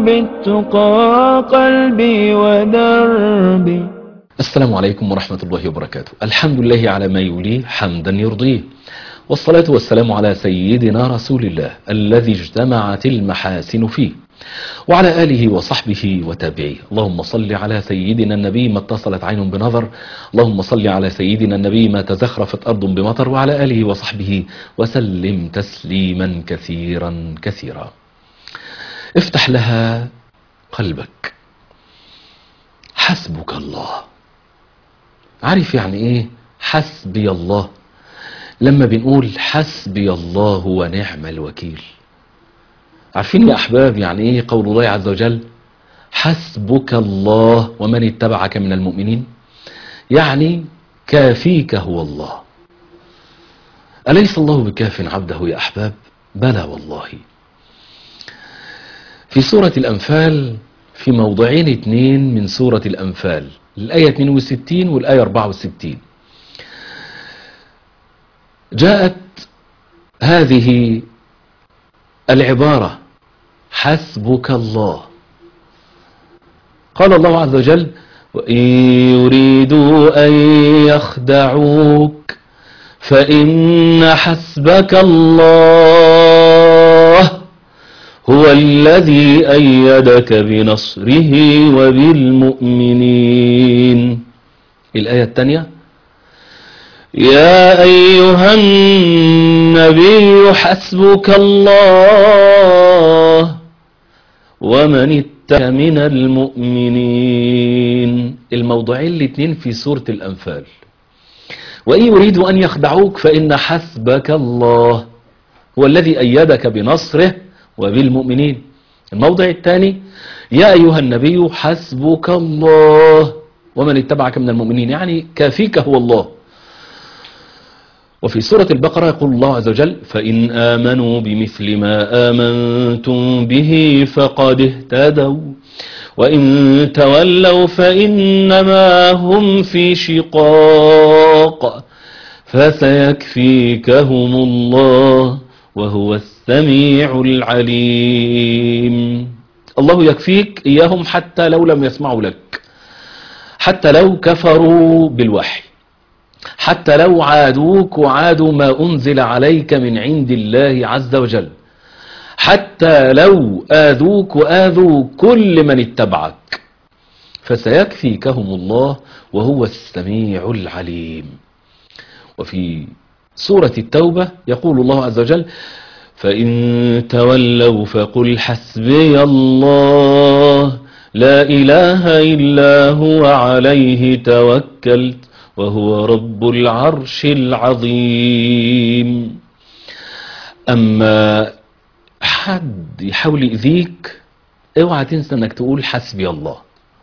بالتقى قلبي ودربي. السلام عليكم ورحمة الله وبركاته. الحمد لله على ما يوليه حمدا يرضيه، والصلاة والسلام على سيدنا رسول الله الذي اجتمعت المحاسن فيه، وعلى آله وصحبه وتابعيه. اللهم صل على سيدنا النبي ما اتصلت عين بنظر، اللهم صل على سيدنا النبي ما تزخرفت أرض بمطر، وعلى آله وصحبه وسلم تسليما كثيرا كثيرا. افتح لها قلبك، حسبك الله. عارف يعني ايه حسبي الله؟ لما بنقول حسبي الله ونعم الوكيل، عارفين يا أحباب يعني ايه قول الله عز وجل حسبك الله ومن اتبعك من المؤمنين؟ يعني كافيك هو الله. أليس الله بكاف عبده يا أحباب؟ بلى والله. في سورة الأنفال، في موضعين اثنين من سورة الأنفال، الآية 62 والآية 64، جاءت هذه العبارة حسبك الله. قال الله عز وجل وإن يريدوا أن يخدعوك فإن حسبك الله هو الذي أيدك بنصره وبالمؤمنين. الآية الثانية يا أيها النبي حسبك الله ومن اتبعك من المؤمنين. الموضوعين الاثنين في سورة الأنفال. وإن يريدوا أن يخدعوك فإن حسبك الله هو الذي أيدك بنصره وبالمؤمنين. الموضع الثاني يا أيها النبي حسبك الله ومن اتبعك من المؤمنين، يعني كافيك هو الله. وفي سورة البقرة يقول الله عز وجل فإن آمنوا بمثل ما آمنتم به فقد اهتدوا وإن تولوا فإنما هم في شقاق فسيكفيكهم الله وهو السميع العليم. الله يكفيك إياهم حتى لو لم يسمعوا لك، حتى لو كفروا بالوحي، حتى لو عادوك وعادوا ما أنزل عليك من عند الله عز وجل، حتى لو آذوك وآذوا كل من اتبعك، فسيكفيكهم الله وهو السميع العليم. وفي سورة التوبة يقول الله عز وجل فإن تولوا فقل حسبي الله لا إله إلا هو عليه توكلت وهو رب العرش العظيم. أما حد يحاول يؤذيك اوعى تنسى انك تقول حسبي الله،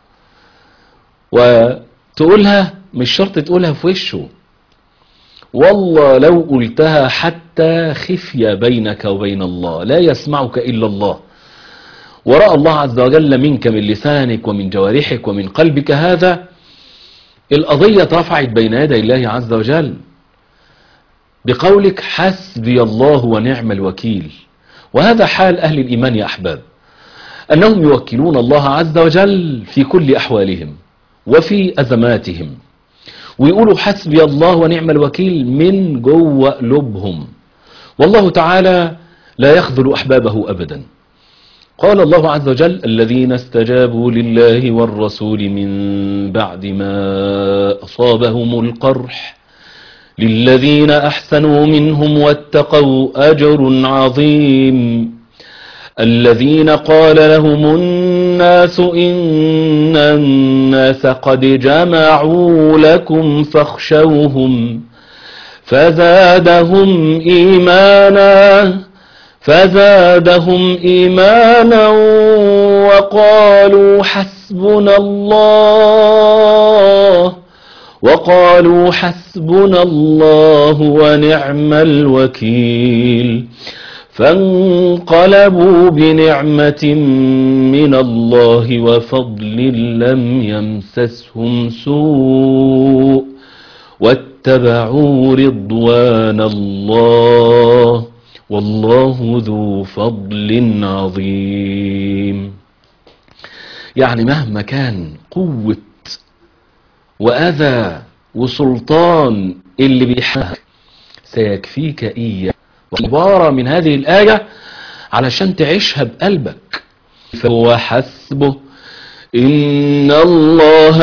وتقولها مش شرط تقولها في وشه، والله لو قلتها حتى خفية بينك وبين الله، لا يسمعك إلا الله، ورأى الله عز وجل منك من لسانك ومن جوارحك ومن قلبك هذا، القضية اترفعت بين يدي الله عز وجل بقولك حسبي الله ونعم الوكيل. وهذا حال أهل الإيمان يا أحباب، أنهم يوكلون الله عز وجل في كل أحوالهم وفي أزماتهم، ويقولوا حسبي الله ونعم الوكيل من جوه قلوبهم، والله تعالى لا يخذل أحبابه أبدا. قال الله عز وجل الذين استجابوا لله والرسول من بعد ما أصابهم القرح للذين أحسنوا منهم واتقوا أجر عظيم. الذين قال لهم الناس إن الناس قد جمعوا لكم فاخشوهم فزادهم إيمانا وقالوا حسبنا الله ونعم الوكيل. فانقلبوا بنعمة من الله وفضل لم يمسسهم سوء واتبعوا رضوان الله والله ذو فضل عظيم. يعني مهما كان قوة وأذى وسلطان اللي بيحاك سيكفيك إياه. عبارة من هذه الآية علشان تعيشها بقلبك. فهو حسبه إن الله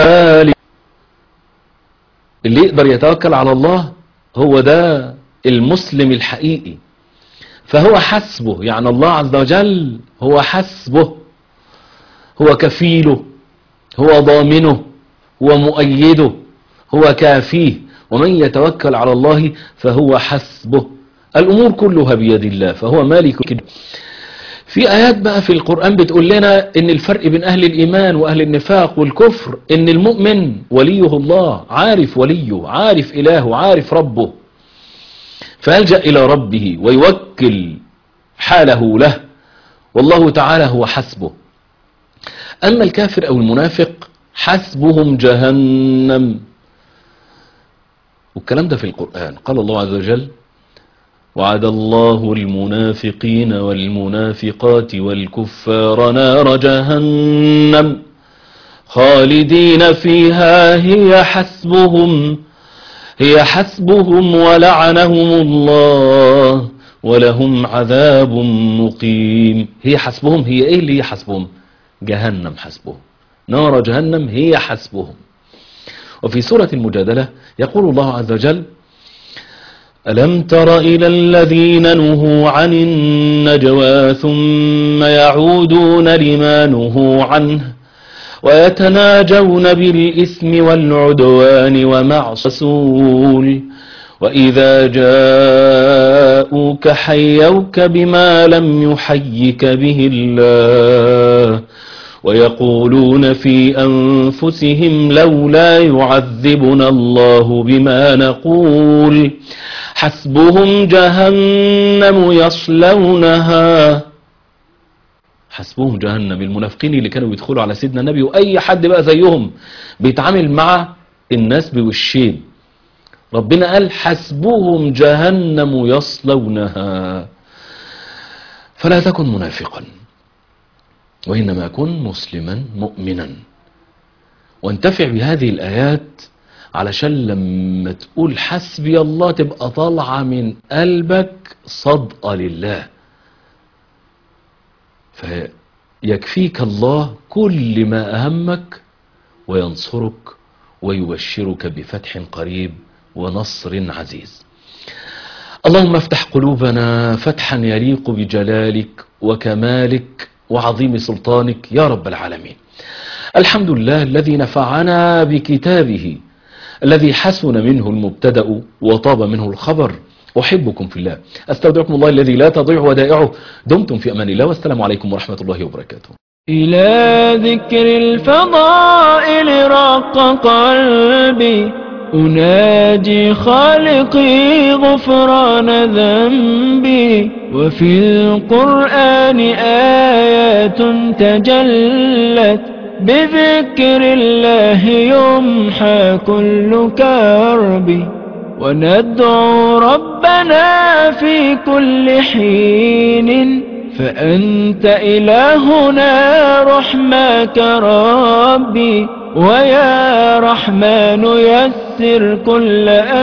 اللي يقدر يتوكل على الله هو ده المسلم الحقيقي. فهو حسبه يعني الله عز وجل هو حسبه، هو كفيله، هو ضامنه، هو مؤيده، هو كافيه. ومن يتوكل على الله فهو حسبه. الأمور كلها بيد الله فهو مالك كده. في آيات بقى في القرآن بتقول لنا إن الفرق بين أهل الإيمان وأهل النفاق والكفر إن المؤمن وليه الله، عارف وليه، عارف إلهه، عارف ربه، فيلجأ إلى ربه ويوكل حاله له، والله تعالى هو حسبه. أما الكافر أو المنافق حسبهم جهنم. والكلام ده في القرآن. قال الله عز وجل: وعد الله المنافقين والمنافقات والكفار نار جهنم خالدين فيها هي حسبهم ولعنهم الله ولهم عذاب مقيم. هي حسبهم، هي ايه اللي هي حسبهم؟ جهنم حسبهم، نار جهنم هي حسبهم. وفي سورة المجادلة يقول الله عز وجل: ألم تر إلى الذين نهوا عن النجوى ثم يعودون لما نهوا عنه ويتناجون بالإثم والعدوان ومعصية الرسول وإذا جاءوك حيوك بما لم يحيك به الله ويقولون في أنفسهم لولا يعذبنا الله بما نقول حسبهم جهنم يصلونها. حسبهم جهنم. المنافقين اللي كانوا بيدخلوا على سيدنا النبي وأي حد بقى زيهم بيتعامل مع الناس بوشين، ربنا قال حسبهم جهنم يصلونها. فلا تكن منافقا وإنما كن مسلما مؤمنا. وانتفع بهذه الآيات علشان لما تقول حسبي الله تبقى طالعة من قلبك صدقة لله، فيكفيك الله كل ما أهمك وينصرك ويبشرك بفتح قريب ونصر عزيز. اللهم افتح قلوبنا فتحا يليق بجلالك وكمالك وعظيم سلطانك يا رب العالمين. الحمد لله الذي نفعنا بكتابه الذي حسن منه المبتدأ وطاب منه الخبر. أحبكم في الله، أستودعكم الله الذي لا تضيع ودائعه. دمتم في أمان الله، والسلام عليكم ورحمة الله وبركاته. إلى ذكر الفضائل رق قلبي أناجي خالقي غفران ذنبي وفي القرآن آيات تجلت بذكر الله يمحى كل كرب وندعو ربنا في كل حين فأنت إلهنا رحمك ربي ويا رحمن يسر كل